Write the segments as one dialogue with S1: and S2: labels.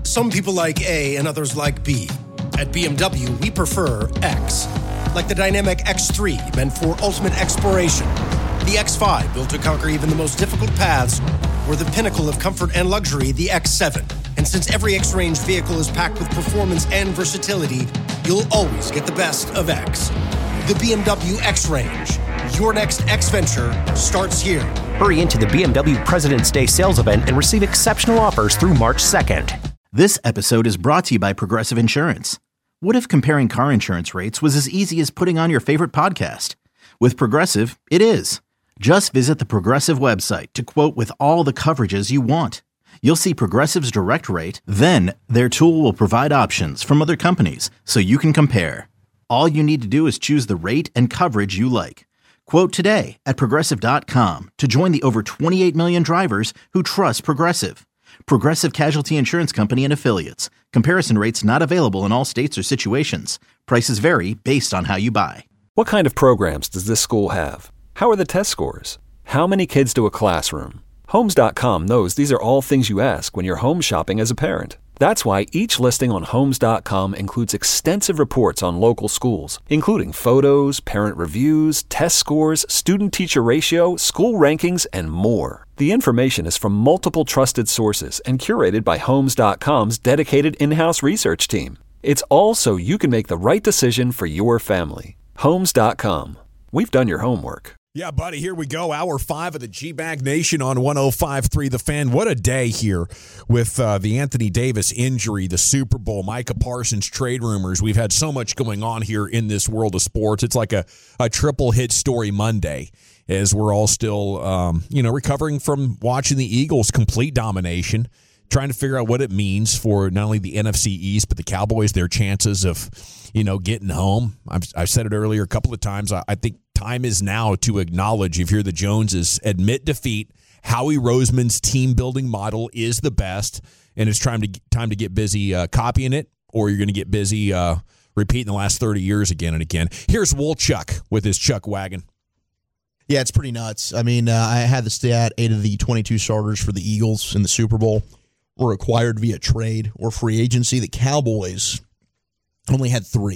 S1: Some people like A and others like B. At BMW, we prefer X. Like the dynamic X3, meant for ultimate exploration. The X5, built to conquer even the most difficult paths. Or the pinnacle of comfort and luxury, the X7. And since every X-Range vehicle is packed with performance and versatility, you'll always get the best of X. The BMW X-Range. Your next X-Venture starts here.
S2: Hurry into the BMW President's Day sales event and receive exceptional offers through March 2nd.
S3: This episode is brought to you by Progressive Insurance. What if comparing car insurance rates was as easy as putting on your favorite podcast? With Progressive, it is. Just visit the Progressive website to quote with all the coverages you want. You'll see Progressive's direct rate, then their tool will provide options from other companies so you can compare. All you need to do is choose the rate and coverage you like. Quote today at Progressive.com to join the over 28 million drivers who trust Progressive. Progressive Casualty Insurance Company and Affiliates. Comparison rates not available in all states or situations. Prices vary based on how you buy.
S4: What kind of programs does this school have? How are the test scores? How many kids do a classroom? Homes.com knows these are all things you ask when you're home shopping as a parent. That's why each listing on Homes.com includes extensive reports on local schools, including photos, parent reviews, test scores, student-teacher ratio, school rankings, and more. The information is from multiple trusted sources and curated by Homes.com's dedicated in-house research team. It's all so you can make the right decision for your family. Homes.com. We've done your homework.
S5: Yeah, buddy, here we go. Hour 5 of the G-Bag Nation on 105.3 The Fan. What a day here with the Anthony Davis injury, the Super Bowl, Micah Parsons trade rumors. We've had so much going on here in this world of sports. It's like a triple hit story Monday as we're all still, recovering from watching the Eagles' complete domination, trying to figure out what it means for not only the NFC East, but the Cowboys, their chances of, getting home. I've said it earlier a couple of times. I think time is now to acknowledge, if you're the Joneses, admit defeat. Howie Roseman's team-building model is the best, and it's time to get busy copying it, or you're going to get busy repeating the last 30 years again and again. Here's Wolchuk with his Chuck Wagon.
S6: Yeah, it's pretty nuts. I mean, I had the stat, 8 of the 22 starters for the Eagles in the Super Bowl were acquired via trade or free agency. The Cowboys only had 3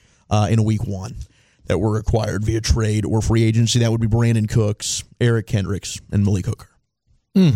S6: in week 1 that were acquired via trade or free agency. That would be Brandon Cooks, Eric Kendricks, and Malik Hooker.
S5: That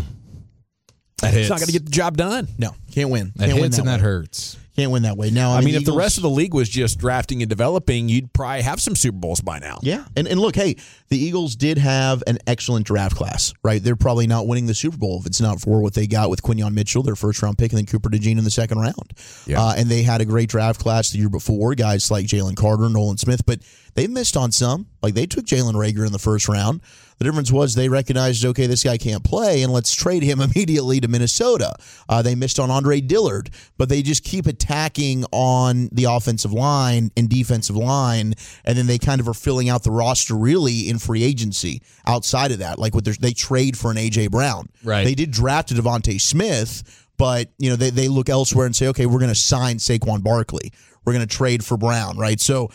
S5: hits. It's not going to get the job done.
S6: No, can't win.
S7: That
S6: can't
S7: hits
S6: win that
S7: and that
S6: way.
S7: hurts.
S6: Can't win that way. Now,
S5: I mean,
S6: the
S5: if
S6: Eagles,
S5: the rest of the league was just drafting and developing, you'd probably have some Super Bowls by now.
S6: Yeah, and look, hey, the Eagles did have an excellent draft class, right? They're probably not winning the Super Bowl if it's not for what they got with Quinyon Mitchell, their first-round pick, and then Cooper DeJean in the second round.
S5: Yeah.
S6: And they had a great draft class the year before, guys like Jalen Carter, Nolan Smith, but they missed on some. Like, they took Jalen Reagor in the first round. The difference was they recognized, okay, this guy can't play, and let's trade him immediately to Minnesota. They missed on Andre Dillard, but they just keep attacking on the offensive line and defensive line, and then they kind of are filling out the roster really in free agency outside of that. Like they trade for an A.J. Brown.
S7: Right.
S6: They did draft a Devontae Smith, but they look elsewhere and say, okay, we're going to sign Saquon Barkley. We're going to trade for Brown, right? So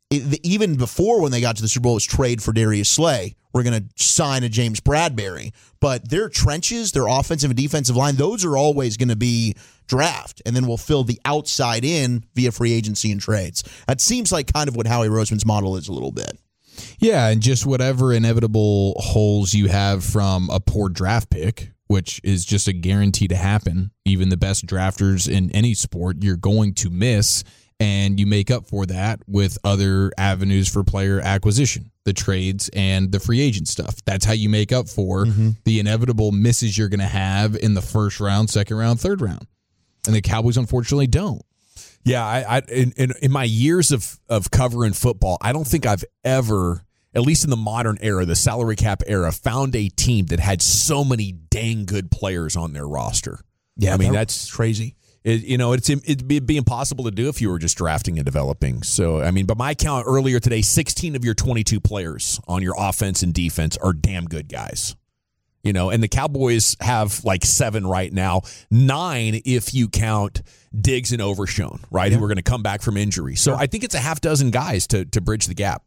S6: even before when they got to the Super Bowl, it was trade for Darius Slay. We're going to sign a James Bradbury. But their trenches, their offensive and defensive line, those are always going to be draft. And then we'll fill the outside in via free agency and trades. That seems like kind of what Howie Roseman's model is a little bit.
S7: Yeah, and just whatever inevitable holes you have from a poor draft pick, which is just a guarantee to happen. Even the best drafters in any sport, you're going to miss. And you make up for that with other avenues for player acquisition, the trades and the free agent stuff. That's how you make up for the inevitable misses you're going to have in the first round, second round, third round. And the Cowboys, unfortunately, don't.
S5: Yeah, in my years of covering football, I don't think I've ever, at least in the modern era, the salary cap era, found a team that had so many dang good players on their roster.
S6: Yeah,
S5: I mean, that's
S6: crazy.
S5: It'd be impossible to do if you were just drafting and developing. So, I mean, by my count earlier today, 16 of your 22 players on your offense and defense are damn good guys. And the Cowboys have like 7 right now, 9 if you count Diggs and Overshown, right, who are going to come back from injury. So I think it's a half dozen guys to bridge the gap.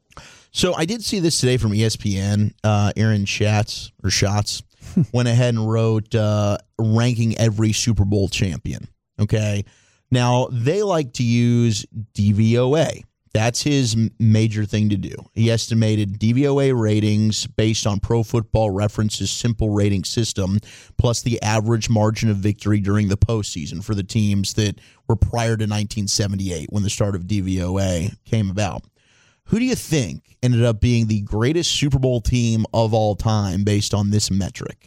S6: So I did see this today from ESPN. Aaron Schatz went ahead and wrote ranking every Super Bowl champion. Okay. Now, they like to use DVOA. That's his major thing to do. He estimated DVOA ratings based on Pro Football Reference's simple rating system, plus the average margin of victory during the postseason for the teams that were prior to 1978 when the start of DVOA came about. Who do you think ended up being the greatest Super Bowl team of all time based on this metric?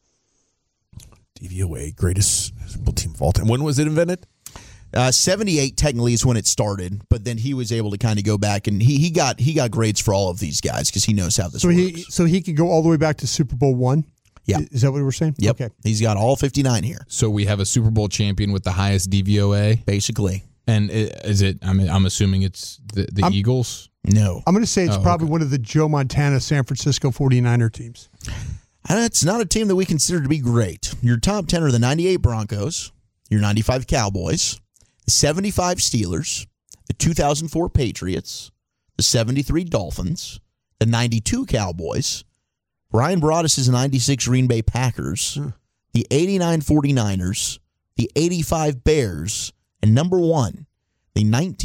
S5: DVOA, greatest Super Bowl team of all time. When was it invented?
S6: 78 technically is when it started, but then he was able to kind of go back and he got grades for all of these guys because he knows how this works.
S8: So he can go all the way back to Super Bowl I?
S6: Yeah.
S8: Is that what we're saying?
S6: Yep.
S8: Okay.
S6: He's got all 59 here.
S7: So we have a Super Bowl champion with the highest DVOA?
S6: Basically.
S7: And is it, I'm assuming it's the Eagles?
S6: No.
S8: I'm going to say it's probably one of the Joe Montana San Francisco 49er teams.
S6: It's not a team that we consider to be great. Your top 10 are the 98 Broncos, your 95 Cowboys, the 75 Steelers, the 2004 Patriots, the 73 Dolphins, the 92 Cowboys, Brian Broaddus' 96 Green Bay Packers, the 89 49ers, the 85 Bears, and number 1, the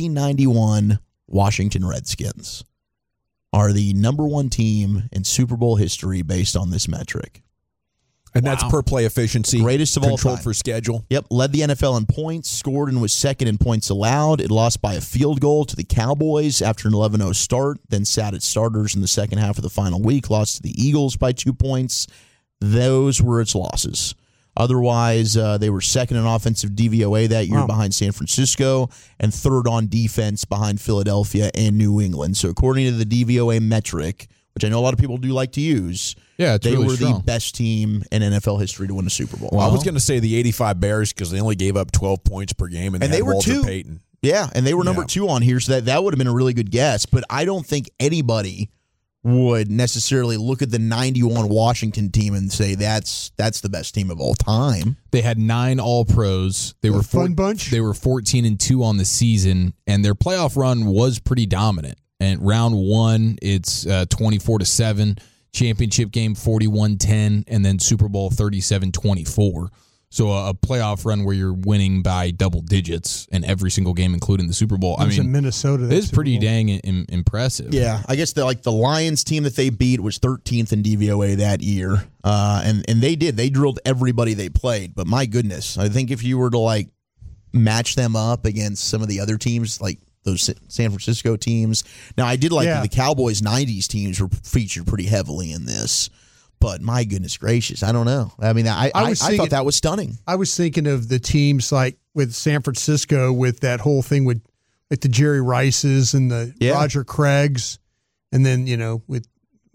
S6: 1991 Washington Redskins are the number 1 team in Super Bowl history based on this metric.
S5: And that's per play efficiency.
S6: Greatest of all time.
S5: Controlled for schedule.
S6: Yep. Led the NFL in points, scored and was second in points allowed. It lost by a field goal to the Cowboys after an 11-0 start, then sat its starters in the second half of the final week, lost to the Eagles by 2 points. Those were its losses. Otherwise, they were second in offensive DVOA that year behind San Francisco and third on defense behind Philadelphia and New England. So according to the DVOA metric, which I know a lot of people do like to use,
S7: they
S6: really were
S7: strong.
S6: the best team in NFL history to win a Super Bowl.
S5: Well, I was going to say the 85 Bears because they only gave up 12 points per game, and they had
S6: were
S5: Walter
S6: 2.
S5: Payton.
S6: Yeah, and they were number 2 on here, so that would have been a really good guess. But I don't think anybody would necessarily look at the 91 Washington team and say that's the best team of all time.
S7: They had 9 All-Pros. They were
S8: fun bunch.
S7: They were 14-2 on the season, and their playoff run was pretty dominant. And round 1, it's 24-7. Championship game 41-10, and then Super Bowl 37-24. So a playoff run where you're winning by double digits in every single game, including the Super Bowl.
S8: It was in Minnesota.
S7: It's pretty dang impressive.
S6: Yeah, I guess the Lions team that they beat was 13th in DVOA that year, and they drilled everybody they played. But my goodness, I think if you were to match them up against some of the other teams, like those San Francisco teams. Now I did the Cowboys 90s teams were featured pretty heavily in this. But my goodness gracious, I don't know. I mean, I thought that was stunning.
S8: I was thinking of the teams like with San Francisco with that whole thing with the Jerry Rices and the Roger Craigs, and then with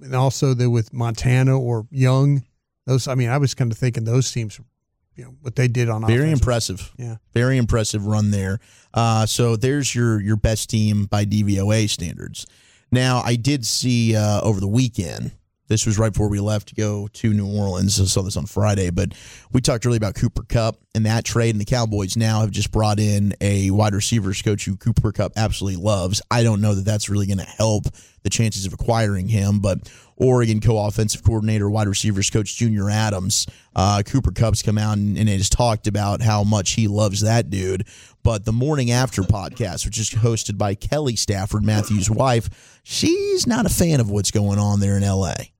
S8: Montana or Young. Those, I mean, I was kind of thinking those teams, what they did on offense.
S6: Very impressive.
S8: Yeah,
S6: very impressive run there. So there's your best team by DVOA standards. Now I did see over the weekend. This was right before we left to go to New Orleans. I saw this on Friday, but we talked earlier about Cooper Kupp and that trade, and the Cowboys now have just brought in a wide receivers coach who Cooper Kupp absolutely loves. I don't know that that's really going to help the chances of acquiring him, but Oregon co-offensive coordinator, wide receivers coach Junior Adams, Cooper Kupp's come out and has talked about how much he loves that dude. But the Morning After podcast, which is hosted by Kelly Stafford, Matthew's wife, she's not a fan of what's going on there in L.A.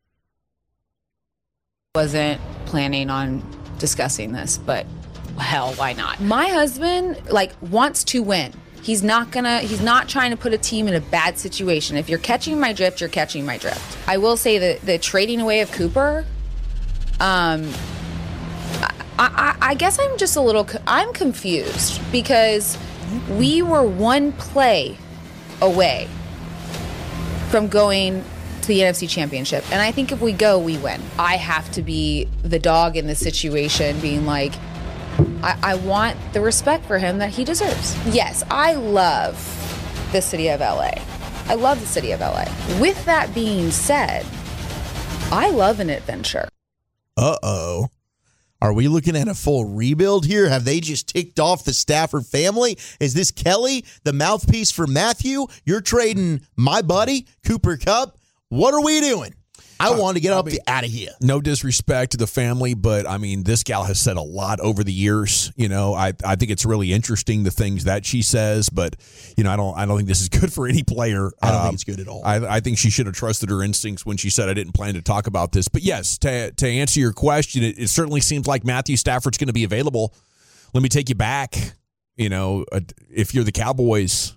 S9: Wasn't planning on discussing this, but hell, why not? My husband wants to win. He's not trying to put a team in a bad situation. If you're catching my drift, you're catching my drift. I will say that the trading away of Cooper, I guess I'm just I'm confused because we were one play away from going to the NFC Championship. And I think if we go, we win. I have to be the dog in this situation, being like, I want the respect for him that he deserves. Yes, I love the city of LA. I love the city of LA. With that being said, I love an adventure.
S6: Uh-oh. Are we looking at a full rebuild here? Have they just ticked off the Stafford family? Is this Kelly, the mouthpiece for Matthew? You're trading my buddy, Cooper Kupp? What are we doing? I wanted to get out of here.
S5: No disrespect to the family, but I mean, this gal has said a lot over the years. You know, I think it's really interesting the things that she says, but you know, I don't think this is good for any player.
S6: I don't think it's good at all.
S5: I think she should have trusted her instincts when she said I didn't plan to talk about this. But yes, to answer your question, it certainly seems like Matthew Stafford's going to be available. Let me take you back. You know, if you're the Cowboys.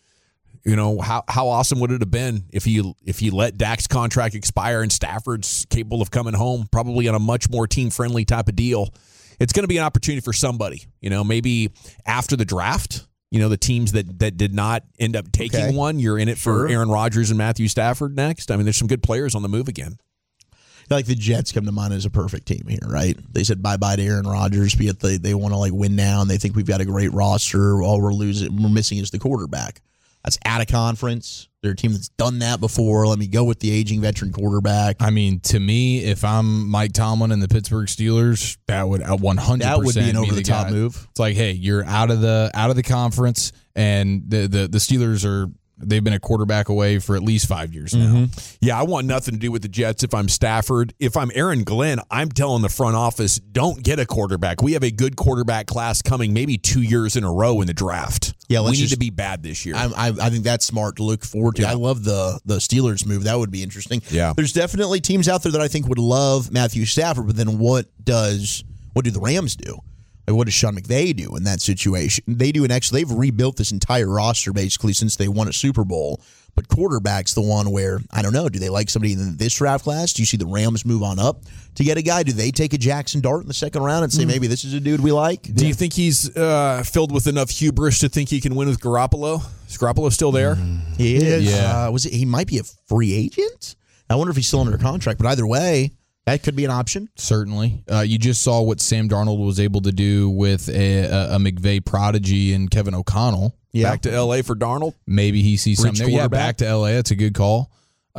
S5: You know, how awesome would it have been if you let Dak's contract expire and Stafford's capable of coming home, probably on a much more team-friendly type of deal. It's going to be an opportunity for somebody, you know, maybe after the draft, you know, the teams that did not end up taking one, you're in it for Aaron Rodgers and Matthew Stafford next. I mean, there's some good players on the move again.
S6: Like the Jets come to mind as a perfect team here, right? They said bye-bye to Aaron Rodgers, but yet they want to like win now, and they think we've got a great roster. All we're missing is the quarterback. That's out of conference. They're a team that's done that before. Let me go with the aging veteran quarterback.
S7: I mean, to me, if I'm Mike Tomlin and the Pittsburgh Steelers, that would 100%
S6: be an over-the-top move.
S7: It's like, hey, you're out of the conference, and the Steelers they've been a quarterback away for at least 5 years now.
S5: Mm-hmm. Yeah, I want nothing to do with the Jets if I'm Stafford. If I'm Aaron Glenn, I'm telling the front office, don't get a quarterback. We have a good quarterback class coming maybe 2 years in a row in the draft.
S6: Yeah,
S5: we need to be bad this year.
S6: I think that's smart to look forward to. Yeah. I love the Steelers move. That would be interesting.
S5: Yeah.
S6: There's definitely teams out there that I think would love Matthew Stafford, but then what do the Rams do? Like, what does Sean McVay do in that situation? They've rebuilt this entire roster basically since they won a Super Bowl. But quarterback's the one where, I don't know, do they like somebody in this draft class? Do you see the Rams move on up to get a guy? Do they take a Jackson Dart in the second round and say, maybe this is a dude we like?
S5: Do you think he's filled with enough hubris to think he can win with Garoppolo? Is Garoppolo still there?
S6: He is.
S7: Yeah.
S6: He might be a free agent? I wonder if he's still under contract. But either way, that could be an option.
S7: Certainly. You just saw what Sam Darnold was able to do with a McVay prodigy and Kevin O'Connell.
S5: Yeah. Back to L.A. for Darnold?
S7: Maybe he sees something there. Yeah, back to L.A. That's a good call.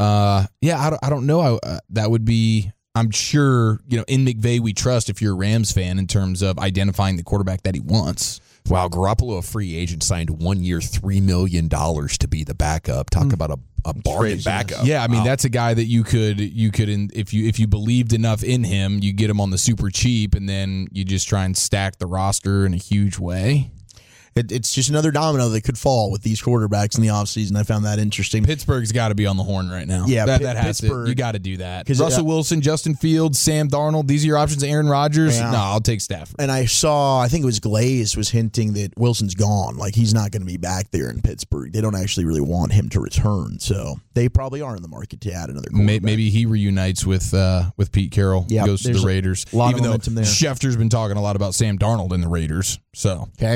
S7: I don't know. That would be, I'm sure, you know, in McVay we trust if you're a Rams fan in terms of identifying the quarterback that he wants.
S5: Wow, Garoppolo, a free agent, signed 1 year, $3 million to be the backup. Talk about a bargain backup.
S7: Yeah, I mean, that's a guy that you could if you believed enough in him, you get him on the super cheap, and then you just try and stack the roster in a huge way.
S6: It's just another domino that could fall with these quarterbacks in the offseason. I found that interesting.
S7: Pittsburgh's got to be on the horn right now.
S6: Yeah,
S7: that has Pittsburgh. You got to do that. Russell Wilson, Justin Fields, Sam Darnold, these are your options. Aaron Rodgers. Yeah. No, I'll take Stafford.
S6: And I think it was Glaze was hinting that Wilson's gone. Like, he's not going to be back there in Pittsburgh. They don't actually really want him to return. So they probably are in the market to add another quarterback.
S7: Maybe he reunites with Pete Carroll.
S6: Yeah,
S7: goes to the Raiders.
S6: A lot of momentum there.
S7: Schefter's been talking a lot about Sam Darnold in the Raiders. So
S6: okay.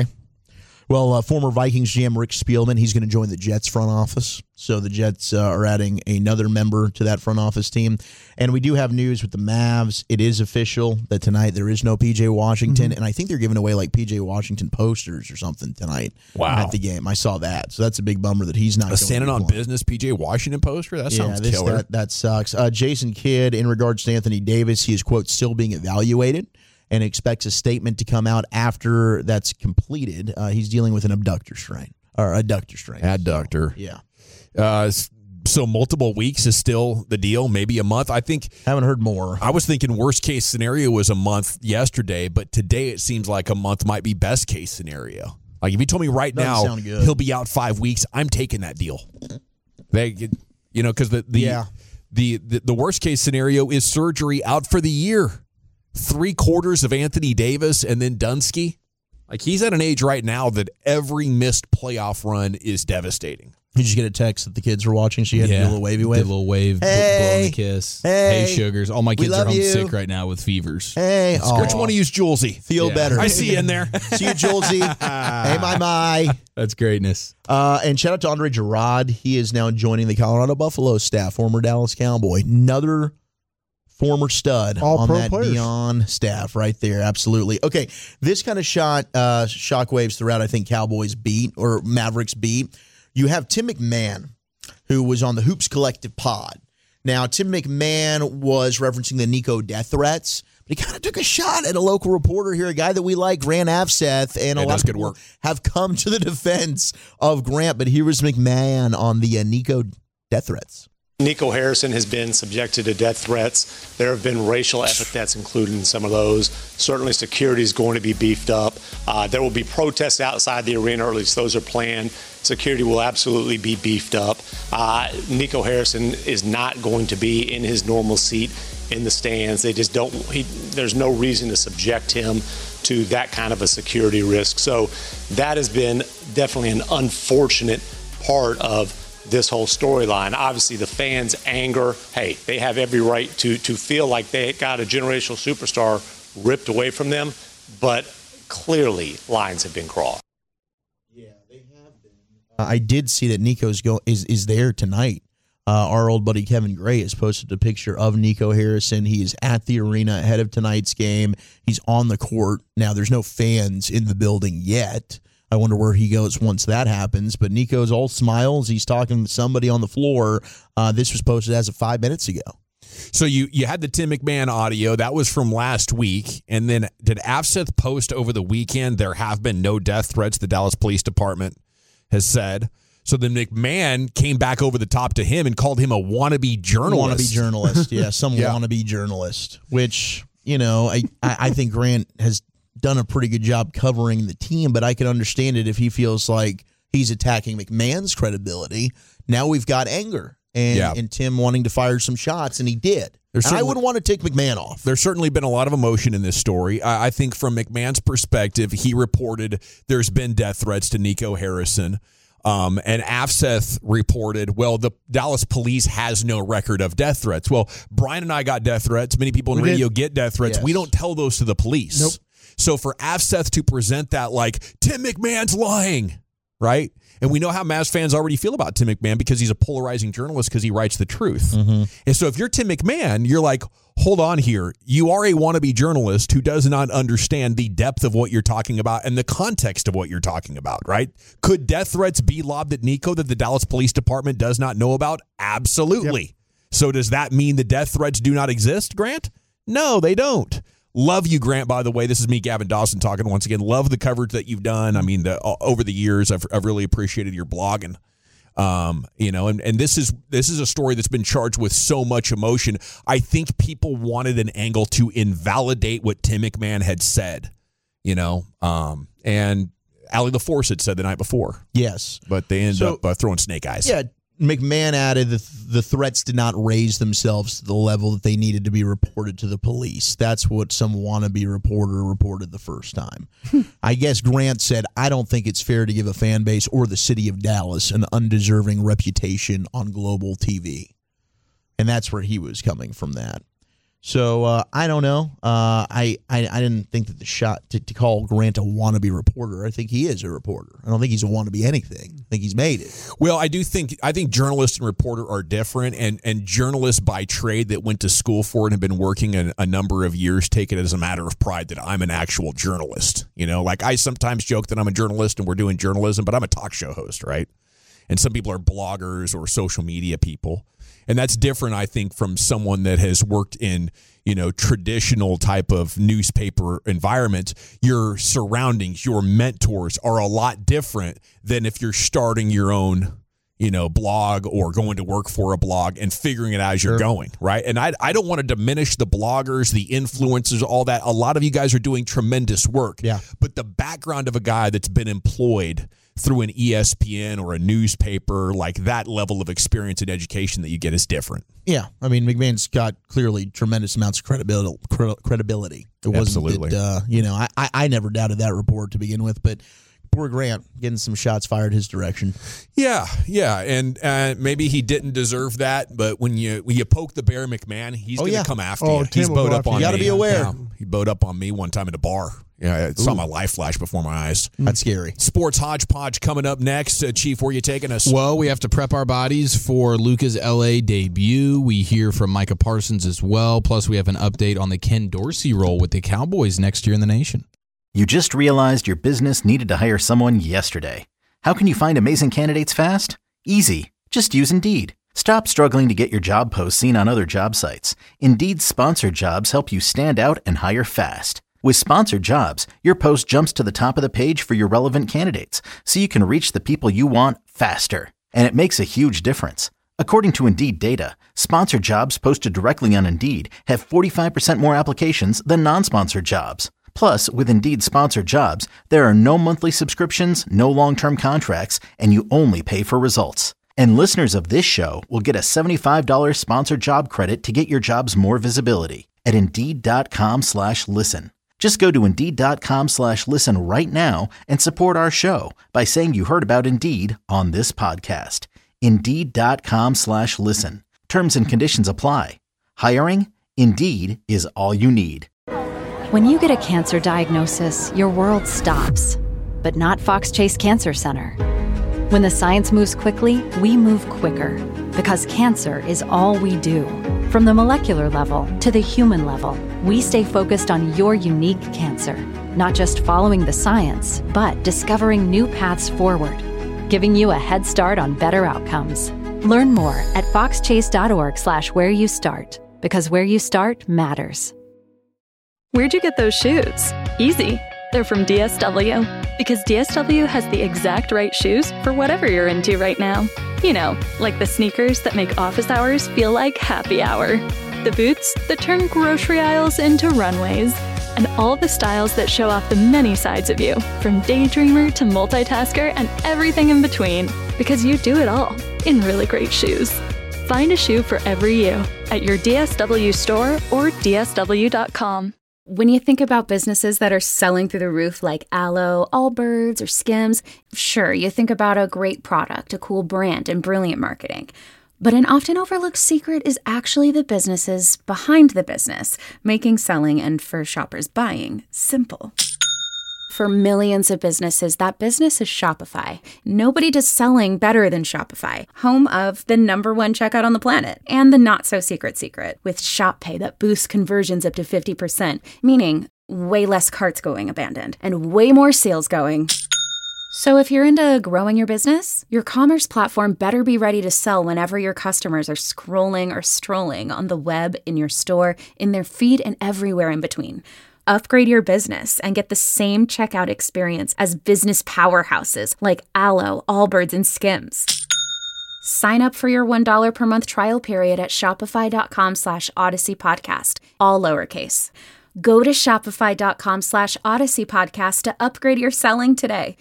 S6: Well, former Vikings GM Rick Spielman, he's going to join the Jets front office. So the Jets are adding another member to that front office team. And we do have news with the Mavs. It is official that tonight there is no P.J. Washington. And I think they're giving away like P.J. Washington posters or something tonight at the game. I saw that. So that's a big bummer that he's not going to
S5: standing on business P.J. Washington poster? That sounds killer.
S6: That sucks. Jason Kidd, in regards to Anthony Davis, he is, quote, still being evaluated and expects a statement to come out after that's completed. He's dealing with an abductor strain. Or adductor strain.
S5: Adductor.
S6: Yeah.
S5: So multiple weeks is still the deal, maybe a month. I think.
S6: Haven't heard more.
S5: I was thinking worst case scenario was a month yesterday, but today it seems like a month might be best case scenario. Like if you told me right now he'll be out 5 weeks, I'm taking that deal. Because the worst case scenario is surgery out for the year. 3/4 of Anthony Davis and then Dunsky. Like he's at an age right now that every missed playoff run is devastating.
S6: Did you get a text that the kids were watching? She had to do a little wavy wave.
S7: Did a little wave, blowing a kiss. Hey, sugars. All my kids are home sick right now with fevers.
S6: Hey,
S5: which one to use Julesy?
S6: Feel better.
S5: I see you in there.
S6: See you, Julesy. Hey, my.
S7: That's greatness.
S6: And shout out to Andre Gerard. He is now joining the Colorado Buffalo staff, former Dallas Cowboy. Another former stud on that Deion staff right there. Absolutely. Okay, this kind of shot shockwaves throughout, I think, Cowboys beat or Mavericks beat. You have Tim McMahon, who was on the Hoops Collective pod. Now, Tim McMahon was referencing the Nico death threats, but he kind of took a shot at a local reporter here, a guy that we like, Grant Afseth, and a lot of people have come to the defense of Grant, but here was McMahon on the Nico death threats.
S10: Nico Harrison has been subjected to death threats. There have been racial epithets included in some of those. Certainly security is going to be beefed up. There will be protests outside the arena, or at least those are planned. Security will absolutely be beefed up. Nico Harrison is not going to be in his normal seat in the stands. They just don't, there's no reason to subject him to that kind of a security risk. So that has been definitely an unfortunate part of this whole storyline. Obviously, the fans' anger, hey, they have every right to feel like they got a generational superstar ripped away from them, but clearly lines have been crossed.
S6: Yeah, they have been. I did see that Nico's is there tonight. Our old buddy Kevin Gray has posted a picture of Nico Harrison. He is at the arena ahead of tonight's game. He's on the court. Now, there's no fans in the building yet. I wonder where he goes once that happens. But Nico's all smiles. He's talking to somebody on the floor. This was posted as of 5 minutes ago.
S5: So you had the Tim McMahon audio. That was from last week. And then did Afseth post over the weekend, there have been no death threats, the Dallas Police Department has said. So then McMahon came back over the top to him and called him a wannabe journalist.
S6: Wannabe journalist, yeah. Wannabe journalist, which, I think Grant has done a pretty good job covering the team, but I can understand it if he feels like he's attacking McMahon's credibility. Now we've got anger and Tim wanting to fire some shots, and he did. And I wouldn't want to take McMahon off.
S5: There's certainly been a lot of emotion in this story. I think from McMahon's perspective, he reported there's been death threats to Nico Harrison. And Afseth reported, well, the Dallas police has no record of death threats. Well, Brian and I got death threats. Many people in radio get death threats. Yes. We don't tell those to the police.
S8: Nope.
S5: So for Afseth to present that like, Tim McMahon's lying, right? And we know how Mavs fans already feel about Tim McMahon because he's a polarizing journalist because he writes the truth. Mm-hmm. And so if you're Tim McMahon, you're like, hold on here. You are a wannabe journalist who does not understand the depth of what you're talking about and the context of what you're talking about, right? Could death threats be lobbed at Nico that the Dallas Police Department does not know about? Absolutely. Yep. So does that mean the death threats do not exist, Grant? No, they don't. Love you, Grant, by the way. This is me, Gavin Dawson, talking once again. Love the coverage that you've done. I mean, over the years, I've really appreciated your blogging. And this is a story that's been charged with so much emotion. I think people wanted an angle to invalidate what Tim McMahon had said, and Allie LaForce had said the night before.
S6: Yes.
S5: But they ended up throwing snake eyes.
S6: Yeah. McMahon added that the threats did not raise themselves to the level that they needed to be reported to the police. That's what some wannabe reporter reported the first time. I guess Grant said, I don't think it's fair to give a fan base or the city of Dallas an undeserving reputation on global TV. And that's where he was coming from that. So I don't know. I didn't think that the shot to call Grant a wannabe reporter. I think he is a reporter. I don't think he's a wannabe anything. I think he's made it.
S5: Well, I think journalist and reporter are different, and journalists by trade that went to school for it and have been working a number of years take it as a matter of pride that I'm an actual journalist. Like I sometimes joke that I'm a journalist and we're doing journalism, but I'm a talk show host, right? And some people are bloggers or social media people. And that's different, I think, from someone that has worked in, traditional type of newspaper environment. Your surroundings, your mentors are a lot different than if you're starting your own, blog or going to work for a blog and figuring it out as you're going, right? And I don't want to diminish the bloggers, the influencers, all that. A lot of you guys are doing tremendous work.
S6: Yeah.
S5: But the background of a guy that's been employed through an ESPN or a newspaper, like that level of experience and education that you get is different.
S6: Yeah. I mean, McMahon's got clearly tremendous amounts of credibility. It wasn't
S5: Absolutely.
S6: That, I never doubted that report to begin with, but poor Grant getting some shots fired his direction.
S5: Yeah. And maybe he didn't deserve that, but when you poke the bear, McMahon, he's going to come after you. He's bowed up on me.
S6: You got to be aware.
S5: Yeah, he bowed up on me one time at a bar. Yeah, I saw my life flash before my eyes.
S6: That's scary.
S5: Sports Hodgepodge coming up next. Chief, where are you taking us?
S7: Well, we have to prep our bodies for Luka's LA debut. We hear from Micah Parsons as well. Plus, we have an update on the Ken Dorsey role with the Cowboys next year in the nation.
S3: You just realized your business needed to hire someone yesterday. How can you find amazing candidates fast? Easy. Just use Indeed. Stop struggling to get your job posts seen on other job sites. Indeed's sponsored jobs help you stand out and hire fast. With sponsored jobs, your post jumps to the top of the page for your relevant candidates, so you can reach the people you want faster. And it makes a huge difference. According to Indeed data, sponsored jobs posted directly on Indeed have 45% more applications than non-sponsored jobs. Plus, with Indeed sponsored jobs, there are no monthly subscriptions, no long-term contracts, and you only pay for results. And listeners of this show will get a $75 sponsored job credit to get your jobs more visibility at Indeed.com/listen. Just go to Indeed.com/listen right now and support our show by saying you heard about Indeed on this podcast. Indeed.com/listen. Terms and conditions apply. Hiring? Indeed is all you need.
S11: When you get a cancer diagnosis, your world stops. But not Fox Chase Cancer Center. When the science moves quickly, we move quicker. Because cancer is all we do. From the molecular level to the human level, we stay focused on your unique cancer. Not just following the science, but discovering new paths forward. Giving you a head start on better outcomes. Learn more at foxchase.org/where you start, because where you start matters.
S12: Where'd you get those shoes? Easy. They're from DSW. Because DSW has the exact right shoes for whatever you're into right now. You know, like the sneakers that make office hours feel like happy hour. The boots that turn grocery aisles into runways. And all the styles that show off the many sides of you, from daydreamer to multitasker and everything in between. Because you do it all in really great shoes. Find a shoe for every you at your DSW store or DSW.com.
S13: When you think about businesses that are selling through the roof like Aloe, Allbirds, or Skims, sure, you think about a great product, a cool brand, and brilliant marketing. But an often overlooked secret is actually the businesses behind the business, making selling and for shoppers buying simple. For millions of businesses, that business is Shopify. Nobody does selling better than Shopify, home of the #1 checkout on the planet and the not-so-secret secret with Shop Pay that boosts conversions up to 50%, meaning way less carts going abandoned and way more sales going. So if you're into growing your business, your commerce platform better be ready to sell whenever your customers are scrolling or strolling on the web, in your store, in their feed, and everywhere in between. Upgrade your business and get the same checkout experience as business powerhouses like Aloe, Allbirds, and Skims. Sign up for your $1 per month trial period at shopify.com/Odyssey Podcast, all lowercase. Go to shopify.com/Odyssey Podcast to upgrade your selling today.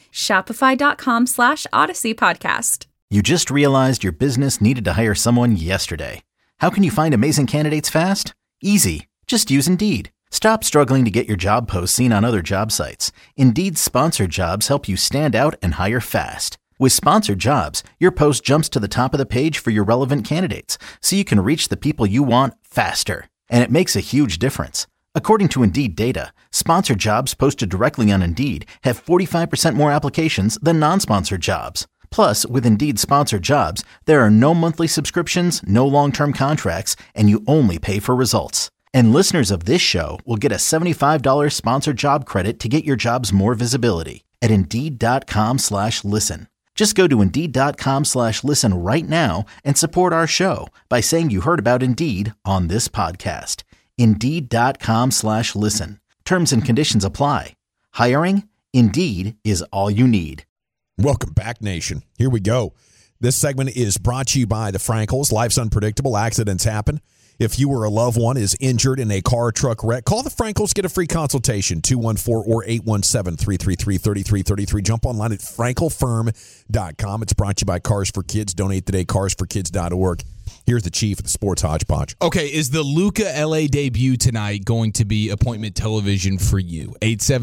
S13: Shopify.com/Odyssey Podcast.
S3: You just realized your business needed to hire someone yesterday. How can you find amazing candidates fast? Easy. Just use Indeed. Stop struggling to get your job posts seen on other job sites. Indeed's sponsored jobs help you stand out and hire fast. With sponsored jobs, your post jumps to the top of the page for your relevant candidates, so you can reach the people you want faster. And it makes a huge difference. According to Indeed data, sponsored jobs posted directly on Indeed have 45% more applications than non-sponsored jobs. Plus, with Indeed sponsored jobs, there are no monthly subscriptions, no long-term contracts, and you only pay for results. And listeners of this show will get a $75 sponsored job credit to get your jobs more visibility at Indeed.com/listen. Just go to Indeed.com/listen right now and support our show by saying you heard about Indeed on this podcast. Indeed.com/listen. Terms and conditions apply. Hiring? Indeed is all you need.
S5: Welcome back, Nation. Here we go. This segment is brought to you by the Frankels. Life's unpredictable. Accidents happen. If you or a loved one is injured in a car or truck wreck, call the Frankels. Get a free consultation, 214 or 817-333-3333. Jump online at frankelfirm.com. It's brought to you by Cars for Kids. Donate today, carsforkids.org. Here's the chief of the Sports Hodgepodge.
S7: Okay, is the Luka LA debut tonight going to be appointment television for you?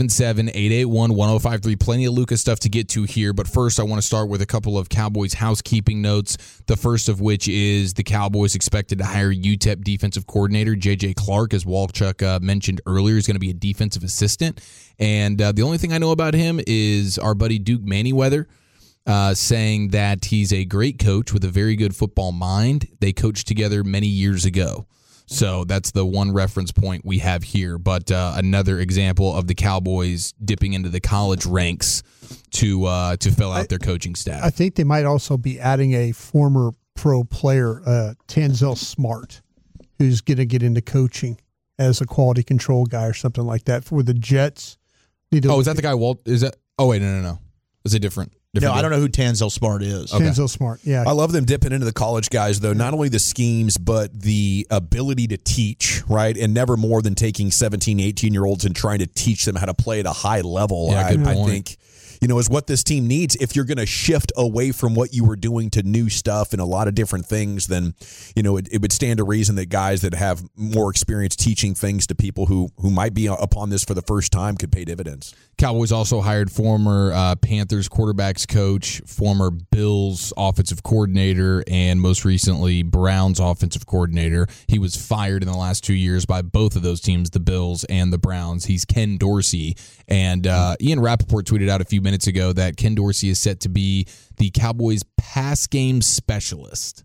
S7: 877-881-1053. Plenty of Luka stuff to get to here, but first I want to start with a couple of Cowboys housekeeping notes. The first of which is the Cowboys expected to hire UTEP defensive coordinator J.J. Clark, as Walchuk mentioned earlier, is going to be a defensive assistant. And the only thing I know about him is our buddy Duke Manyweather, saying that he's a great coach with a very good football mind. They coached together many years ago. So that's the one reference point we have here. But another example of the Cowboys dipping into the college ranks to fill out their coaching staff.
S8: I think they might also be adding a former pro player, Tanzel Smart, who's going to get into coaching as a quality control guy or something like that for the Jets.
S7: Is that the guy? Oh, wait, no. It's a different
S6: No, I
S7: deal.
S6: don't know who Tanzel Smart is.
S7: Okay.
S8: Tanzel Smart, yeah.
S5: I love them dipping into the college guys, though. Not only the schemes, but the ability to teach, right? And never more than taking 17, 18-year-olds and trying to teach them how to play at a high level.
S7: Yeah, good point.
S5: I think, is what this team needs. If you're going to shift away from what you were doing to new stuff and a lot of different things, then, it would stand to reason that guys that have more experience teaching things to people who might be upon this for the first time could pay dividends.
S7: Cowboys also hired former Panthers quarterbacks coach, former Bills offensive coordinator, and most recently Browns offensive coordinator. He was fired in the last 2 years by both of those teams, the Bills and the Browns. He's Ken Dorsey. And Ian Rappaport tweeted out a few minutes ago that Ken Dorsey is set to be the Cowboys' pass game specialist.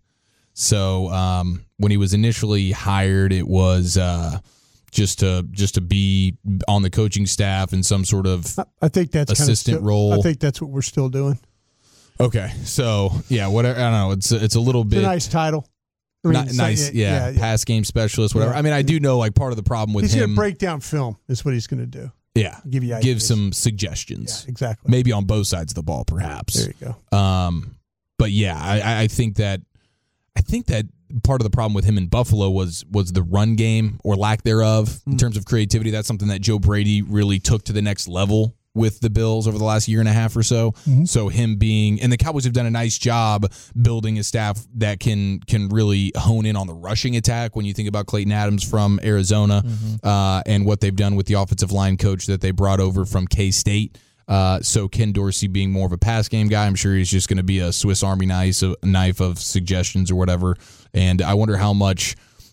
S7: So when he was initially hired, it was just to be on the coaching staff in some sort of
S8: I think that's
S7: assistant role.
S8: I think that's what we're still doing.
S7: Okay, so yeah, whatever. I don't know. It's a little bit
S8: It's a nice title. I mean,
S7: nice. Yeah, pass game specialist, whatever.
S8: Yeah.
S7: I mean, I do know like part of the problem with
S8: he's
S7: him.
S8: going to break down film is what he's going to do.
S7: Yeah,
S8: give you ideas.
S7: Give some suggestions.
S8: Yeah, exactly.
S7: Maybe on both sides of the ball, perhaps.
S8: There you go.
S7: But yeah, I think that part of the problem with him in Buffalo was the run game or lack thereof in terms of creativity. That's something that Joe Brady really took to the next level with the Bills over the last year and a half or so.
S8: Mm-hmm.
S7: So him being, and the Cowboys have done a nice job building a staff that can really hone in on the rushing attack when you think about Clayton Adams from Arizona and what they've done with the offensive line coach that they brought over from K-State. So Ken Dorsey being more of a pass game guy, I'm sure he's just going to be a Swiss Army knife of suggestions or whatever. And I wonder how much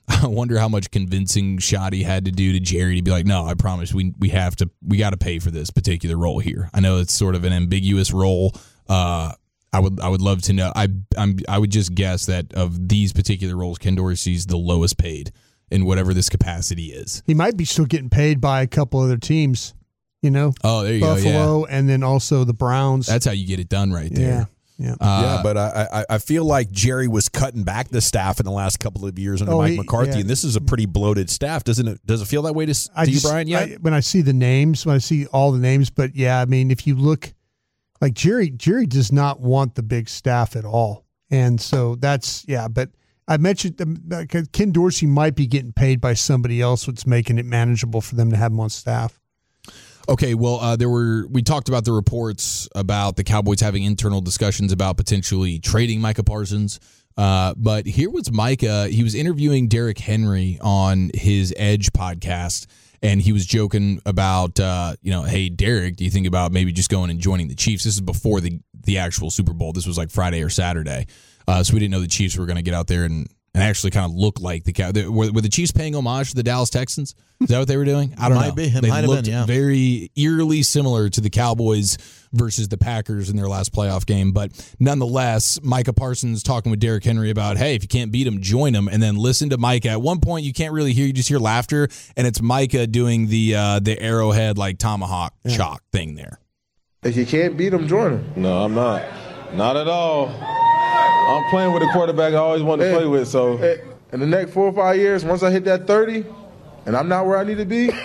S7: convincing Shoddy had to do to Jerry to be like, no, I promise we got to pay for this particular role here. I know it's sort of an ambiguous role. I would love to know. I would just guess that of these particular roles, Ken Dorsey's the lowest paid in whatever this capacity is.
S8: He might be still getting paid by a couple other teams.
S7: Oh, there you go.
S8: Buffalo, and then also the Browns.
S7: That's how you get it done right there.
S8: Yeah.
S5: But I feel like Jerry was cutting back the staff in the last couple of years under Mike McCarthy, and this is a pretty bloated staff, doesn't it? Does it feel that way to you, Brian? Yeah.
S8: When I see all the names, but yeah, I mean, if you look, like Jerry does not want the big staff at all, and so that's But I mentioned Ken Dorsey might be getting paid by somebody else, what's making it manageable for them to have him on staff.
S7: Okay, well, we talked about the reports about the Cowboys having internal discussions about potentially trading Micah Parsons. But here was Micah. He was interviewing Derrick Henry on his Edge podcast, and he was joking about, hey, Derrick, do you think about maybe just going and joining the Chiefs? This is before the actual Super Bowl. This was like Friday or Saturday. So we didn't know the Chiefs were going to get out there and actually kind of look like were the Chiefs paying homage to the Dallas Texans? Is that what they were doing? I don't know. They looked very eerily similar to the Cowboys versus the Packers in their last playoff game. But nonetheless, Micah Parsons talking with Derrick Henry about, hey, if you can't beat him, join him. And then listen to Micah. At one point, you can't really hear, you just hear laughter. And it's Micah doing the Arrowhead, like tomahawk chalk thing there.
S14: If you can't beat him, join him.
S15: No, I'm not. Not at all. I'm playing with a quarterback I always wanted to play with. So
S14: in the next 4 or 5 years, once I hit that 30, and I'm not where I need to be,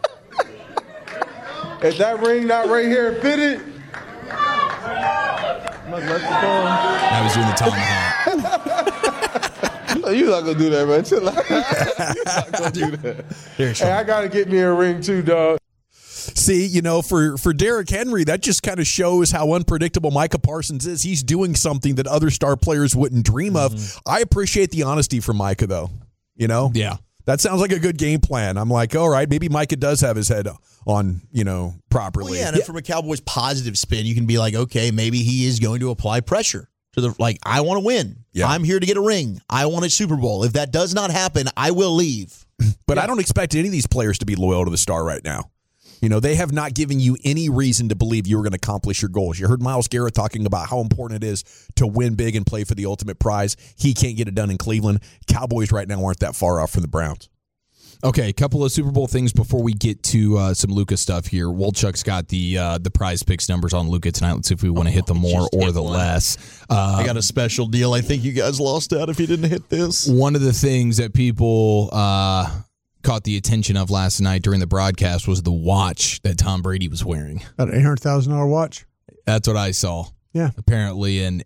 S14: if that ring not right here fitted,
S7: I was doing the tomahawk.
S14: You're not gonna do that, man. Chill out. You're not gonna do that. Hey, I gotta get me a ring too, dog.
S5: See, for Derrick Henry, that just kind of shows how unpredictable Micah Parsons is. He's doing something that other star players wouldn't dream of. I appreciate the honesty from Micah, though.
S7: Yeah.
S5: That sounds like a good game plan. I'm like, all right, maybe Micah does have his head on, properly.
S6: Well, yeah, and from a Cowboys positive spin, you can be like, okay, maybe he is going to apply pressure to I want to win. Yeah. I'm here to get a ring. I want a Super Bowl. If that does not happen, I will leave.
S5: But I don't expect any of these players to be loyal to the star right now. They have not given you any reason to believe you were going to accomplish your goals. You heard Myles Garrett talking about how important it is to win big and play for the ultimate prize. He can't get it done in Cleveland. Cowboys right now aren't that far off from the Browns.
S7: Okay, a couple of Super Bowl things before we get to some Luka stuff here. Wolchuk's got the prize picks numbers on Luka tonight. Let's see if we want to hit the more or the less.
S6: I got a special deal. I think you guys lost out if you didn't hit this.
S7: One of the things that people caught the attention of last night during the broadcast was the watch that Tom Brady was wearing.
S8: About an $800,000 watch.
S7: That's what I saw.
S8: Yeah.
S7: Apparently an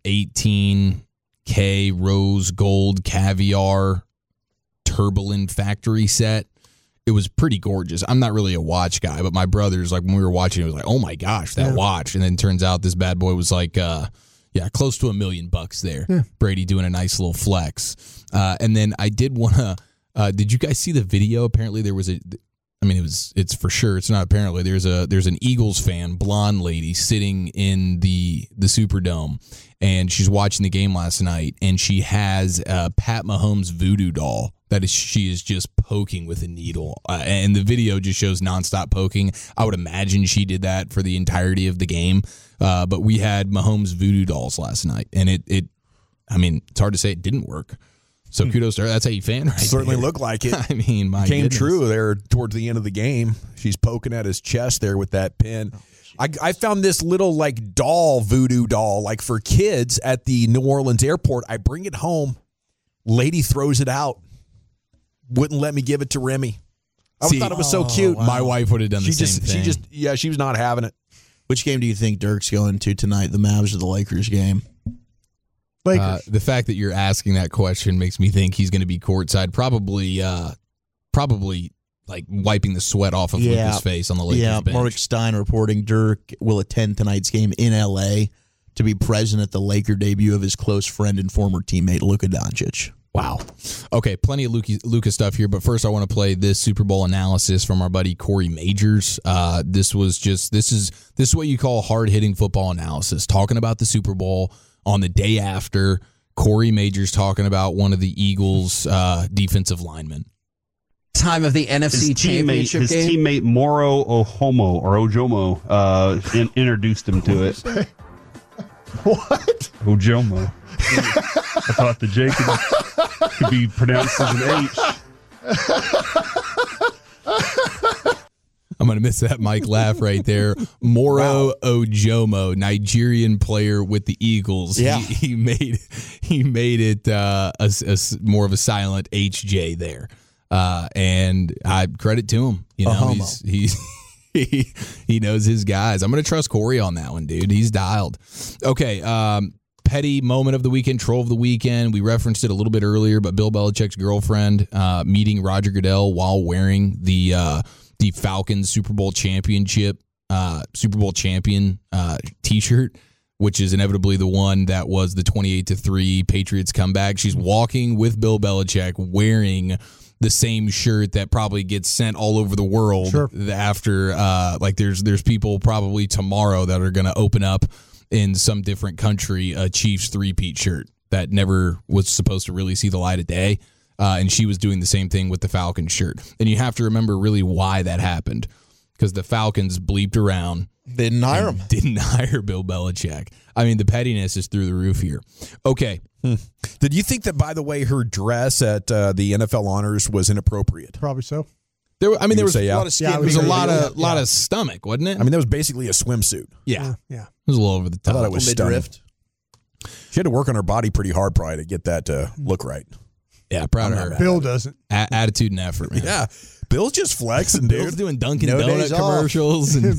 S7: 18K rose gold caviar Turbulin factory set. It was pretty gorgeous. I'm not really a watch guy, but my brother's like, when we were watching, it was like, oh my gosh, that watch. And then turns out this bad boy was like, close to $1 million there. Yeah. Brady doing a nice little flex. And then I did want to, did you guys see the video? Apparently there was it's for sure. It's not apparently. There's an Eagles fan, blonde lady, sitting in the Superdome, and she's watching the game last night, and she has a Pat Mahomes voodoo doll she is just poking with a needle, and the video just shows nonstop poking. I would imagine she did that for the entirety of the game, but we had Mahomes voodoo dolls last night, and it's hard to say it didn't work. So kudos to her. That's how you fan right
S5: Certainly
S7: there.
S5: Looked like it.
S7: I mean, my
S5: Came
S7: goodness.
S5: true there towards the end of the game. She's poking at his chest there with that pin. I found this little like voodoo doll, like for kids at the New Orleans airport. I bring it home. Lady throws it out. Wouldn't let me give it to Remy. I thought it was so cute.
S7: Wow. My wife would have done the same thing.
S5: She was not having it.
S6: Which game do you think Dirk's going to tonight, the Mavs or the Lakers game?
S7: The fact that you're asking that question makes me think he's going to be courtside, probably like wiping the sweat off of Luka's face on the Lakers bench.
S6: Mark Stein reporting Dirk will attend tonight's game in L.A. to be present at the Laker debut of his close friend and former teammate Luka Doncic.
S7: Wow. Okay, plenty of Luka stuff here, but first I want to play this Super Bowl analysis from our buddy Corey Majors. This is what you call hard-hitting football analysis, talking about the Super Bowl on the day after. Corey Majors talking about one of the Eagles' defensive linemen.
S16: Time of the NFC Championship
S17: game. His teammate Moro Ojomo introduced him to it.
S8: What?
S17: Ojomo. I thought the J could be pronounced as an H.
S7: I'm going to miss that Mike laugh right there. Moro Ojomo, Nigerian player with the Eagles.
S6: Yeah.
S7: He made it more of a silent HJ there. And I credit to him. You know, he knows his guys. I'm going to trust Corey on that one, dude. He's dialed. Okay, petty moment of the weekend, troll of the weekend. We referenced it a little bit earlier, but Bill Belichick's girlfriend meeting Roger Goodell while wearing the Falcons Super Bowl champion T-shirt, which is inevitably the one that was the 28-3 Patriots comeback. She's walking with Bill Belichick wearing the same shirt that probably gets sent all over the world after there's people probably tomorrow that are going to open up in some different country a Chiefs three-peat shirt that never was supposed to really see the light of day. And she was doing the same thing with the Falcons shirt. And you have to remember really why that happened, because the Falcons bleeped around.
S6: Didn't hire him.
S7: Didn't hire Bill Belichick. I mean, the pettiness is through the roof here. Okay.
S5: Did you think that, by the way, her dress at the NFL Honors was inappropriate?
S8: Probably so.
S7: There was a lot of skin. There was a lot of stomach, wasn't it?
S5: I mean, that was basically a swimsuit.
S7: Yeah. It was a little over the top.
S5: I thought it was stunning. She had to work on her body pretty hard probably to get that to look right.
S7: Yeah, proud of her.
S8: Bill doesn't.
S7: Attitude and effort, man.
S5: Yeah. Bill's just flexing, dude.
S7: Bill's doing Dunkin' Donut commercials. And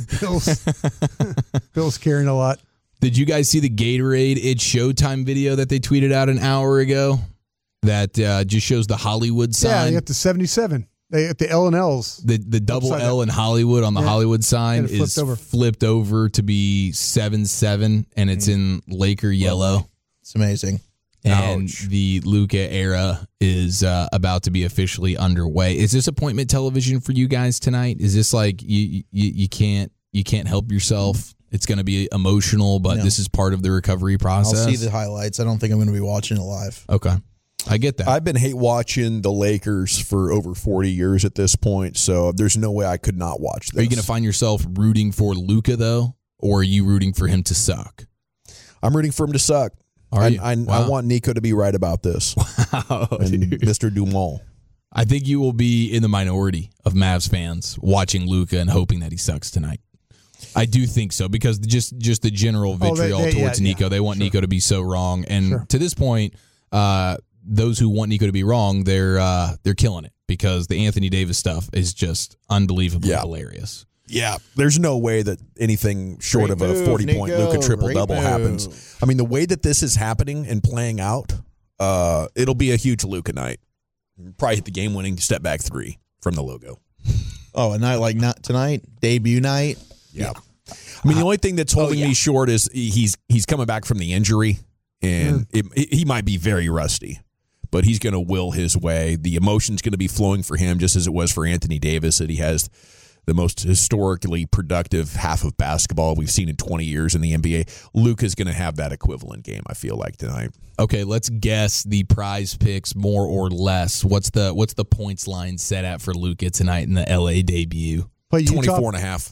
S8: Bill's carrying a lot.
S7: Did you guys see the Gatorade It's Showtime video that they tweeted out an hour ago? That just shows the Hollywood sign.
S8: Yeah, you got the 77. They at the L and L's.
S7: The double L in Hollywood on the Hollywood sign is flipped over to be 7-7, and it's in Laker yellow.
S6: It's amazing.
S7: And the Luka era is about to be officially underway. Is this appointment television for you guys tonight? Is this like you can't help yourself? It's going to be emotional, but this is part of the recovery process.
S6: I'll see the highlights. I don't think I'm going to be watching it live.
S7: Okay. I get that.
S5: I've been hate watching the Lakers for over 40 years at this point, so there's no way I could not watch this.
S7: Are you going to find yourself rooting for Luka, though, or are you rooting for him to suck?
S5: I'm rooting for him to suck. I want Nico to be right about this.
S7: Wow,
S5: and Mr. Dumont.
S7: I think you will be in the minority of Mavs fans watching Luka and hoping that he sucks tonight. I do think so, because just the general vitriol towards Nico. They want Nico to be so wrong. And to this point, those who want Nico to be wrong, they're killing it, because the Anthony Davis stuff is just unbelievably hilarious.
S5: Yeah, there's no way that anything short of a 40-point Luka triple-double happens. I mean, the way that this is happening and playing out, it'll be a huge Luka night. Probably hit the game-winning step-back three from the logo.
S6: Oh, a night like not tonight? Debut night?
S5: Yeah. I mean, the only thing that's holding me short is he's coming back from the injury, and he might be very rusty, but he's going to will his way. The emotion's going to be flowing for him just as it was for Anthony Davis, that he has the most historically productive half of basketball we've seen in 20 years in the NBA. Luka's going to have that equivalent game, I feel like, tonight.
S7: Okay, let's guess the prize picks more or less. What's the points line set at for Luka tonight in the LA debut?
S5: 24.5.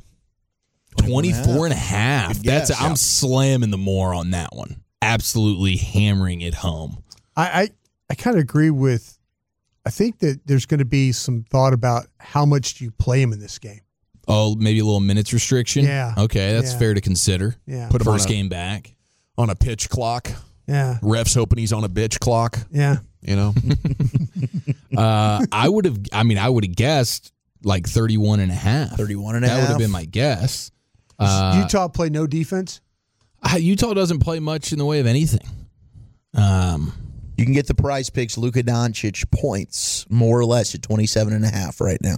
S7: 24.5. I'm slamming the more on that one. Absolutely hammering it home.
S8: I kind of agree with, I think that there's going to be some thought about how much do you play him in this game.
S7: Oh, maybe a little minutes restriction?
S8: Yeah.
S7: Okay, that's fair to consider.
S8: Yeah.
S5: Put him
S7: First game back.
S5: On a pitch clock.
S8: Yeah.
S5: Refs hoping he's on a bitch clock.
S8: Yeah.
S5: You know?
S7: I would have guessed like 31.5.
S6: 31.5.
S7: That would have been my guess.
S8: Utah play no defense?
S7: Utah doesn't play much in the way of anything.
S6: You can get the prize picks Luka Doncic points more or less at 27.5 right now.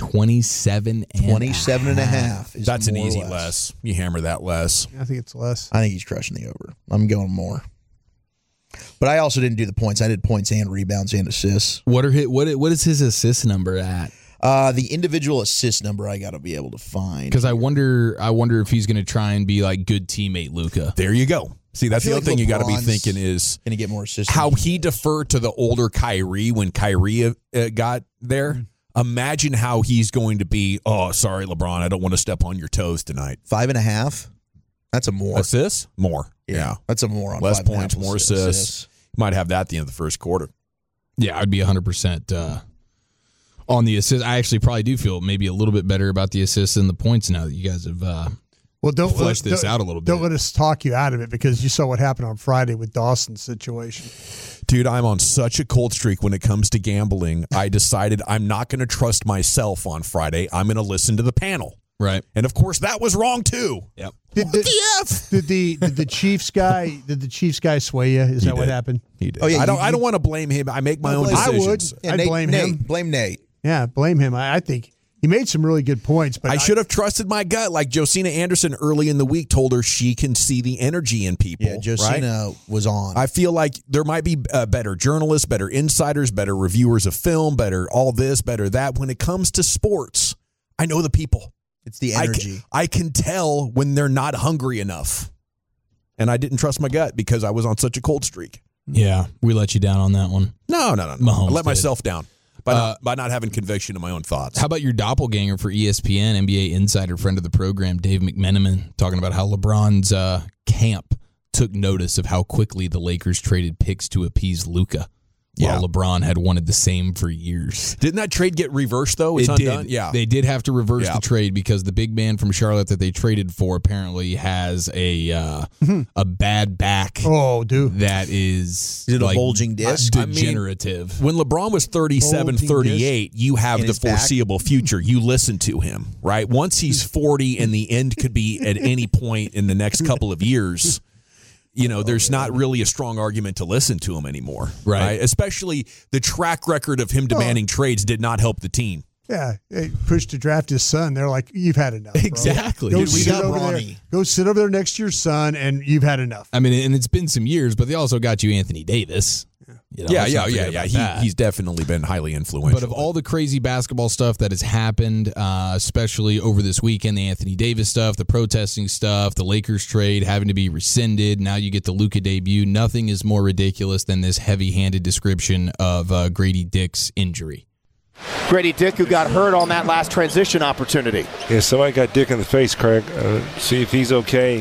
S7: 27.5.
S5: That's an easy less. You hammer that less.
S8: I think it's less.
S6: I think he's crushing the over. I'm going more. But I also didn't do the points. I did points and rebounds and assists.
S7: What is his assist number at?
S6: The individual assist number I got to be able to find.
S7: Because I wonder if he's going to try and be like good teammate Luka.
S5: There you go. See, that's the other thing you got to be thinking is
S6: going to get more assists.
S5: How he deferred to the older Kyrie when Kyrie got there. Imagine how he's going to be. Oh, sorry, LeBron, I don't want to step on your toes tonight.
S6: 5.5. That's a more
S5: assists. More, yeah.
S6: That's a more on
S5: less points, more assists. Might have that at the end of the first quarter.
S7: Yeah, I'd be 100% on the assist. I actually probably do feel maybe a little bit better about the assists and the points now that you guys have.
S8: Don't
S7: flesh this out a little bit.
S8: Don't let us talk you out of it because you saw what happened on Friday with Dawson's situation.
S5: Dude, I'm on such a cold streak when it comes to gambling. I decided I'm not going to trust myself on Friday. I'm going to listen to the panel.
S7: Right.
S5: And of course that was wrong too.
S7: Yep.
S8: Did the Chiefs guy sway you? Is that what happened?
S5: He did. Oh, yeah, I don't want to blame him. I make my own decisions.
S8: I would. I'd blame him.
S6: Blame Nate.
S8: Yeah, blame him. I think he made some really good points, but
S5: I should have trusted my gut. Like Josina Anderson early in the week told her she can see the energy in people.
S6: Yeah, Josina was on.
S5: I feel like there might be better journalists, better insiders, better reviewers of film, better all this, better that. When it comes to sports, I know the people.
S6: It's the energy.
S5: I can tell when they're not hungry enough. And I didn't trust my gut because I was on such a cold streak.
S7: Yeah, we let you down on that one.
S5: No.
S7: Mahomes
S5: I let myself down. By not having conviction in my own thoughts.
S7: How about your doppelganger for ESPN, NBA insider, friend of the program, Dave McMenamin, talking about how LeBron's camp took notice of how quickly the Lakers traded picks to appease Luka, while LeBron had wanted the same for years.
S5: Didn't that trade get reversed, though? It's undone?
S7: Did.
S5: Yeah.
S7: They did have to reverse the trade because the big man from Charlotte that they traded for apparently has a bad back.
S8: Oh, dude.
S7: That is
S6: it a bulging disc?
S7: Degenerative.
S5: When LeBron was 37, 38, you have the foreseeable future. You listen to him, right? Once he's 40 and the end could be at any point in the next couple of years, there's not really a strong argument to listen to him anymore. Right? Especially the track record of him demanding trades did not help the team.
S8: Yeah. They pushed to draft his son. They're like, you've had enough. Bro.
S7: Exactly.
S8: Go sit over there next to your son, and you've had enough.
S7: I mean, and it's been some years, but they also got you Anthony Davis.
S5: Yeah. He's definitely been highly influential.
S7: But of all the crazy basketball stuff that has happened, especially over this weekend, the Anthony Davis stuff, the protesting stuff, the Lakers trade having to be rescinded, now you get the Luka debut, nothing is more ridiculous than this heavy-handed description of Grady Dick's injury.
S18: Grady Dick, who got hurt on that last transition opportunity.
S19: Yeah, somebody got Dick in the face, Craig. See if he's okay.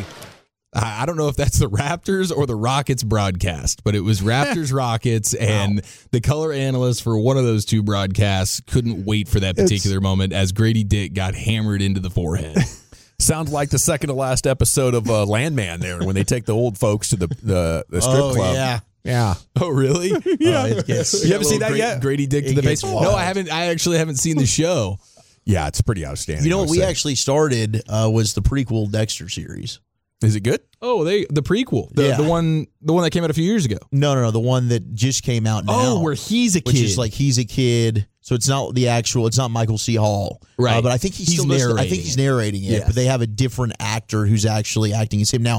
S7: I don't know if that's the Raptors or the Rockets broadcast, but it was Raptors-Rockets, and the color analyst for one of those two broadcasts couldn't wait for that particular moment as Grady Dick got hammered into the forehead.
S5: Sounds like the second to last episode of Landman there when they take the old folks to the strip club. Yeah.
S7: Oh, really?
S8: Yeah.
S5: You haven't seen that yet?
S7: Grady Dick to the face? No, I haven't. I actually haven't seen the show.
S5: Yeah, it's pretty outstanding.
S6: You know what we actually started was the prequel Dexter series.
S5: Is it good?
S7: Oh, the prequel, the one that came out a few years ago.
S6: No, the one that just came out now.
S7: Oh, where he's a kid,
S6: which is like he's a kid. So it's not the actual. It's not Michael C. Hall,
S7: right?
S6: But I think he's still narrating. I think he's narrating it.
S7: Yes.
S6: But they have a different actor who's actually acting as him. Now,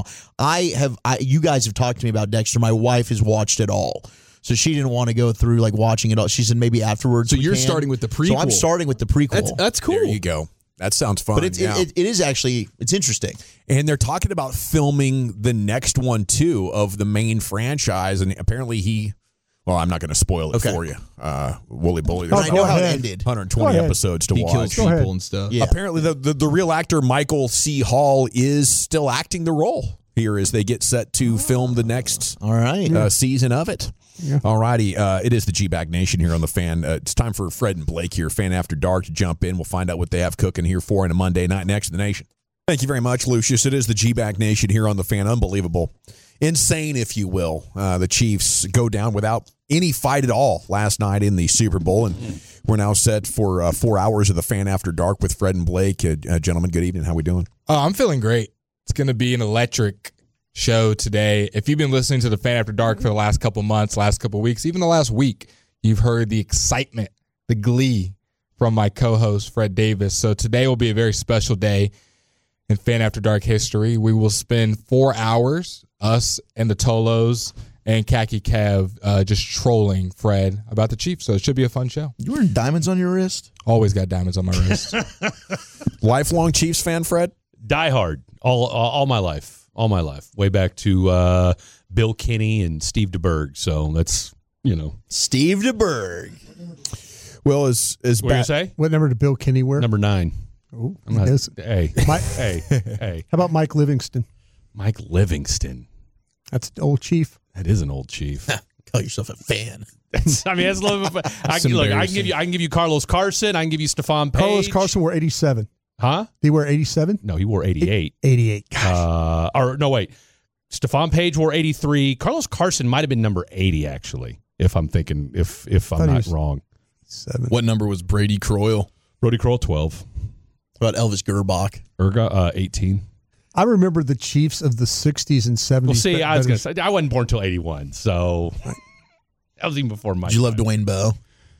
S6: you guys have talked to me about Dexter. My wife has watched it all. So she didn't want to go through like watching it all. She said maybe afterwards.
S7: So you're starting with the prequel.
S6: So I'm starting with the prequel.
S7: That's cool.
S5: There you go. That sounds fun.
S6: But it is actually, it's interesting.
S5: And they're talking about filming the next one, too, of the main franchise. And apparently I'm not going to spoil it for you. Wooly Bully.
S6: I know how it ended.
S5: 120 episodes to watch.
S7: He kills people and stuff.
S6: Yeah.
S5: Apparently the real actor, Michael C. Hall, is still acting the role here as they get set to film the next season of it.
S8: Yeah.
S5: All righty. It is the G-Bag Nation here on the Fan. It's time for Fred and Blake here, Fan After Dark, to jump in. We'll find out what they have cooking here for in a Monday night next to the Nation. Thank you very much, Lucius. It is the G-Bag Nation here on the Fan. Unbelievable. Insane, if you will. The Chiefs go down without any fight at all last night in the Super Bowl, and we're now set for 4 hours of the Fan After Dark with Fred and Blake. Gentlemen, good evening. How we doing?
S20: I'm feeling great. It's going to be an electric show today. If you've been listening to the Fan After Dark for the last couple months, last couple weeks, even the last week, you've heard the excitement, the glee from my co-host, Fred Davis. So today will be a very special day in Fan After Dark history. We will spend 4 hours, us and the Tolos and Khaki Kev, just trolling Fred about the Chiefs. So it should be a fun show.
S6: You wearing diamonds on your wrist?
S20: Always got diamonds on my wrist.
S5: Lifelong Chiefs fan, Fred?
S21: Die hard. All my life. All my life. Way back to Bill Kinney and Steve DeBerg. So that's,
S6: Steve DeBerg.
S5: Well, as
S21: what were you say?
S8: What number did Bill Kinney wear?
S21: Number 9.
S8: Oh,
S21: hey.
S8: How about Mike Livingston?
S21: Mike Livingston.
S8: That's an old Chief.
S21: That is an old Chief.
S6: Call yourself a fan.
S21: That's a little bit. I can give you Carlos Carson. I can give you Stephon Page.
S8: Carlos Carson wore 87.
S21: Huh?
S8: Did he wear 87?
S21: No, he wore 88.
S8: 88. Gosh.
S21: Wait. Stephon Page wore 83. Carlos Carson might have been number 80, actually, if I'm thinking, if I'm not wrong.
S8: 7.
S7: What number was Brady Croyle?
S21: Brody Croyle, 12.
S6: What about Elvis Gerbach?
S21: 18.
S8: I remember the Chiefs of the 60s and 70s.
S21: Well, see, I was going to say, I wasn't born until 81, so that was even before my
S6: Did you love
S21: time.
S6: Dwayne Bowe?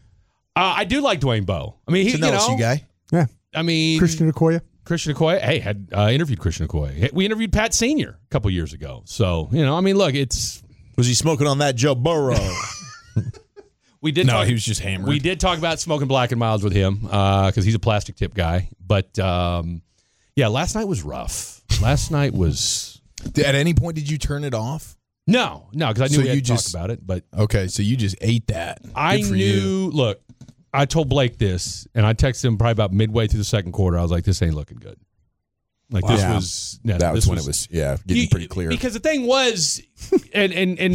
S21: I do like Dwayne Bowe. I mean,
S6: he's an LSU guy.
S8: Yeah.
S21: I mean,
S8: Christian Okoye.
S21: Hey, had interviewed Christian Okoye. We interviewed Pat Sr. a couple years ago. So, look, it's...
S6: Was he smoking on that Joe Burrow?
S21: We did.
S7: No, he was just hammered.
S21: We did talk about smoking Black and Milds with him because he's a plastic tip guy. But, last night was rough. Last night was...
S7: At any point, did you turn it off?
S21: No, because I knew we had to talk about it. But
S7: okay, so you just ate that.
S21: I knew... Look, I told Blake this, and I texted him probably about midway through the second quarter. I was like, this ain't looking good. Like, this was... Yeah,
S5: that was when it was, getting pretty clear.
S21: Because the thing was, and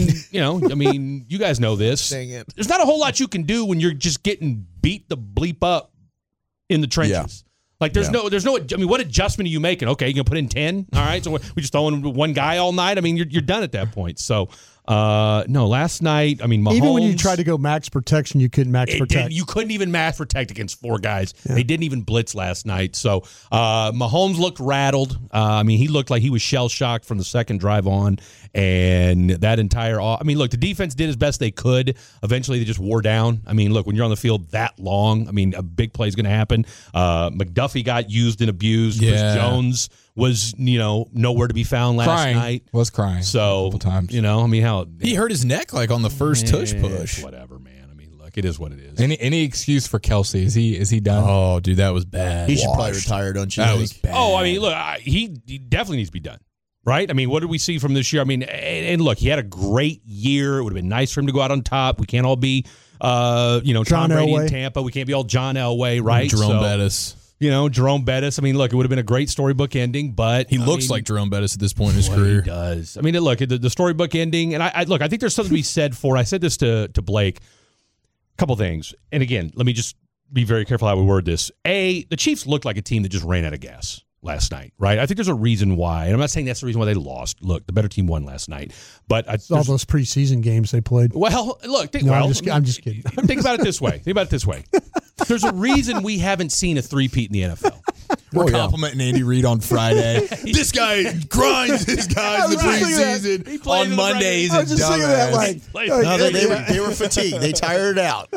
S21: you guys know this.
S6: Dang it.
S21: There's not a whole lot you can do when you're just getting beat the bleep up in the trenches. Yeah. Like, there's no, what adjustment are you making? Okay, you're going to put in 10? All right, so we just throwing one guy all night? I mean, you're done at that point. So, no, last night, Mahomes...
S8: Even when you tried to go max protection, you couldn't max protect.
S21: You couldn't even max protect against 4 guys. Yeah. They didn't even blitz last night. So, Mahomes looked rattled. He looked like he was shell-shocked from the second drive on. And that entire... look, the defense did as best they could. Eventually, they just wore down. Look, when you're on the field that long, a big play is going to happen. McDuffie got used and abused.
S20: Yeah.
S21: Chris Jones was, nowhere to be found last night.
S20: Was crying.
S21: So,
S20: a couple times.
S21: how...
S7: He hurt his neck like on the first tush push.
S21: Whatever, man. Look, it is what it is.
S20: Any excuse for Kelsey? Is he done?
S7: Oh, dude, that was bad.
S6: He should probably retire, don't you
S7: think?
S6: That
S7: was bad.
S21: Oh, look, he definitely needs to be done. Right? What did we see from this year? And look, he had a great year. It would have been nice for him to go out on top. We can't all be, Tom Brady in Tampa. We can't be all John Elway, right?
S7: Jerome Bettis.
S21: Jerome Bettis. Look, it would have been a great storybook ending, but
S7: he looks like Jerome Bettis at this point in his career.
S21: He does. Look, the storybook ending, and I think there's something to be said for. I said this to Blake. A couple things, and again, let me just be very careful how we word this. The Chiefs looked like a team that just ran out of gas last night, right? I think there's a reason why, and I'm not saying that's the reason why they lost. Look, the better team won last night, but
S8: all those preseason games they played.
S21: Well, look,
S8: I'm just kidding.
S21: think about it this way. There's a reason we haven't seen a three-peat in the NFL.
S7: We're complimenting Andy Reid on Friday. This guy grinds his guys in the preseason. On Mondays,
S6: I was just thinking that, they were fatigued. They tired it out.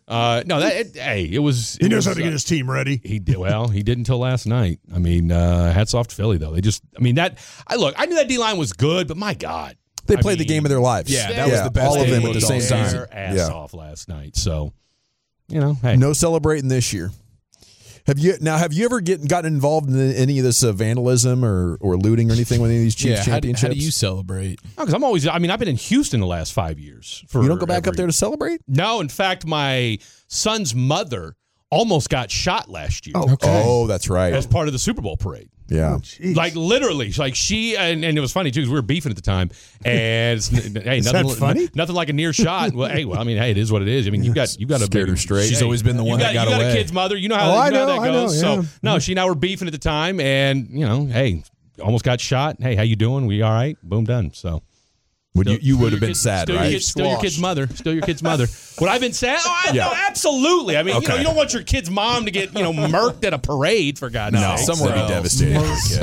S21: It was.
S8: He knows how to get his team ready.
S21: He did well. He did until last night. I mean, hats off to Philly though. I knew that D-line was good, but my God,
S5: they played the game of their lives.
S21: Yeah, that was the best.
S5: All of them at the same time.
S21: Their ass off last night. So, hey,
S5: no celebrating this year. Have you ever gotten involved in any of this vandalism or looting or anything with any of these Chiefs championships?
S7: How do you celebrate?
S21: Because I've been in Houston the last 5 years.
S5: You don't go back up there to celebrate?
S21: No, in fact, my son's mother almost got shot last year.
S5: Oh, that's right.
S21: As part of the Super Bowl parade.
S5: Yeah.
S21: Literally, she and it was funny too because we were beefing at the time, and nothing like a near shot. Well, it is what it is. I mean, you got a
S5: scared her straight.
S7: She's always been the one that got away.
S21: You got a kid's mother. You know how that goes. So she and I were beefing at the time, and almost got shot. Hey, how you doing? We all right? Boom, done. So.
S5: You would have been sad, right?
S21: Still your kid's mother. Would I have been sad? No, absolutely. I mean, you don't want your kid's mom to get murked at a parade, for God's sake.
S5: Someone would be devastated.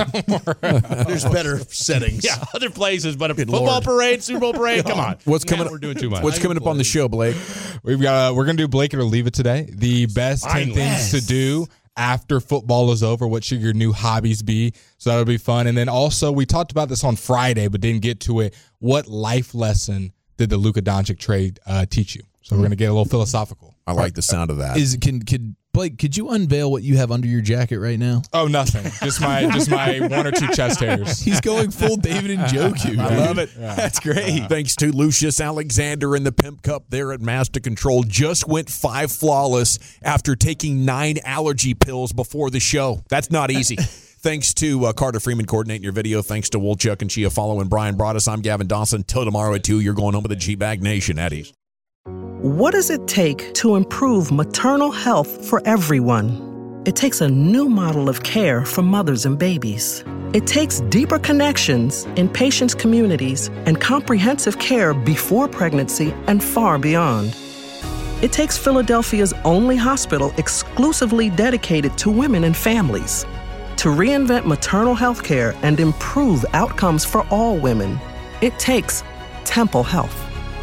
S6: There's better settings.
S21: Yeah, other places, but a football parade, Super Bowl parade. Come on,
S5: we're doing too much. What's coming up on the show, Blake?
S20: We're gonna do Blake It or Leave It today. The best 10 things to do after football is over. What should your new hobbies be? So that'll be fun. And then also, we talked about this on Friday, but didn't get to it. What life lesson did the Luka Doncic trade teach you? So we're going to get a little philosophical.
S5: I like the sound of that.
S7: Blake, could you unveil what you have under your jacket right now?
S20: Oh, nothing. Just my one or two chest hairs.
S7: He's going full David and Njoku.
S5: I love it. Yeah. That's great. Thanks to Lucius Alexander and the Pimp Cup there at Master Control. Just went 5 flawless after taking 9 allergy pills before the show. That's not easy. Thanks to Carter Freeman coordinating your video. Thanks to Wolchuk and Chia following Brian Broaddus. I'm Gavin Dawson. Till tomorrow at 2, you're going home with the G-Bag Nation, Eddie.
S1: What does it take to improve maternal health for everyone? It takes a new model of care for mothers and babies. It takes deeper connections in patients' communities and comprehensive care before pregnancy and far beyond. It takes Philadelphia's only hospital exclusively dedicated to women and families. To reinvent maternal health care and improve outcomes for all women, it takes Temple Health.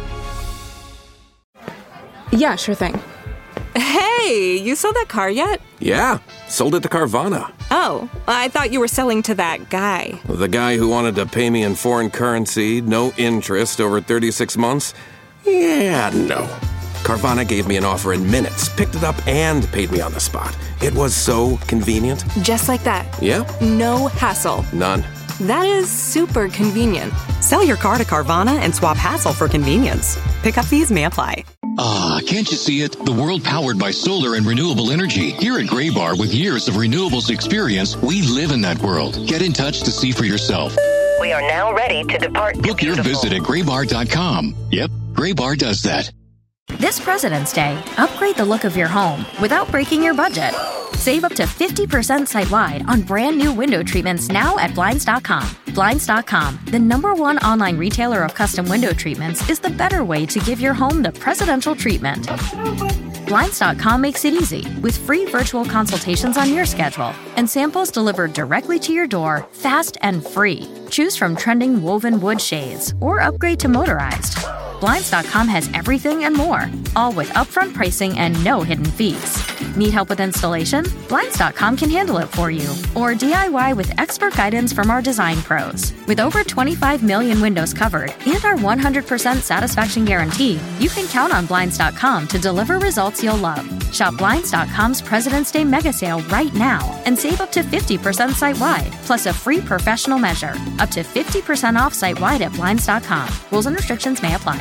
S22: Yeah, sure thing. Hey, you sold that car yet?
S23: Yeah, sold it to Carvana.
S22: Oh, I thought you were selling to that guy.
S23: The guy who wanted to pay me in foreign currency, no interest, over 36 months? Yeah, no. Carvana gave me an offer in minutes, picked it up, and paid me on the spot. It was so convenient.
S22: Just like that.
S23: Yeah.
S22: No hassle.
S23: None.
S22: That is super convenient.
S24: Sell your car to Carvana and swap hassle for convenience. Pickup fees may apply.
S25: Can't you see it? The world powered by solar and renewable energy. Here at Graybar, with years of renewables experience, we live in that world. Get in touch to see for yourself.
S24: We are now ready to depart.
S25: Book your visit at graybar.com. Yep, Graybar does that.
S11: This President's Day, upgrade the look of your home without breaking your budget. Save up to 50% site-wide on brand new window treatments now at Blinds.com. Blinds.com, the #1 online retailer of custom window treatments, is the better way to give your home the presidential treatment. Blinds.com makes it easy with free virtual consultations on your schedule and samples delivered directly to your door, fast and free. Choose from trending woven wood shades or upgrade to motorized. Blinds.com has everything and more, all with upfront pricing and no hidden fees. Need help with installation? Blinds.com can handle it for you. Or DIY with expert guidance from our design pros. With over 25 million windows covered and our 100% satisfaction guarantee, you can count on Blinds.com to deliver results you'll love. Shop Blinds.com's President's Day mega sale right now and save up to 50% site-wide, plus a free professional measure. Up to 50% off site-wide at Blinds.com. Rules and restrictions may apply.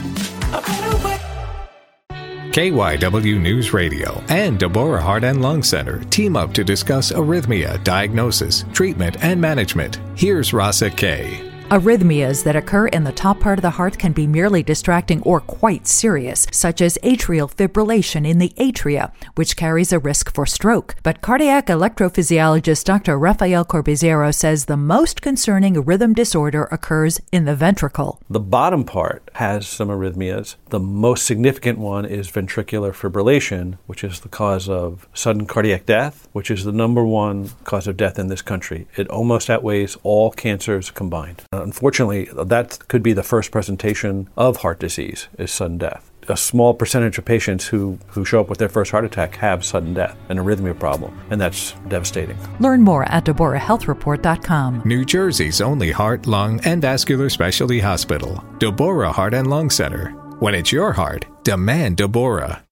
S26: KYW News Radio and Deborah Heart and Lung Center team up to discuss arrhythmia, diagnosis, treatment, and management. Here's Rasa K.
S2: Arrhythmias that occur in the top part of the heart can be merely distracting or quite serious, such as atrial fibrillation in the atria, which carries a risk for stroke. But cardiac electrophysiologist Dr. Rafael Corbizero says the most concerning rhythm disorder occurs in the ventricle.
S4: The bottom part has some arrhythmias. The most significant one is ventricular fibrillation, which is the cause of sudden cardiac death, which is the number one cause of death in this country. It almost outweighs all cancers combined. Unfortunately, that could be the first presentation of heart disease, is sudden death. A small percentage of patients who show up with their first heart attack have sudden death, an arrhythmia problem, and that's devastating.
S2: Learn more at DeborahHealthReport.com.
S26: New Jersey's only heart, lung, and vascular specialty hospital, Deborah Heart and Lung Center. When it's your heart, demand Deborah.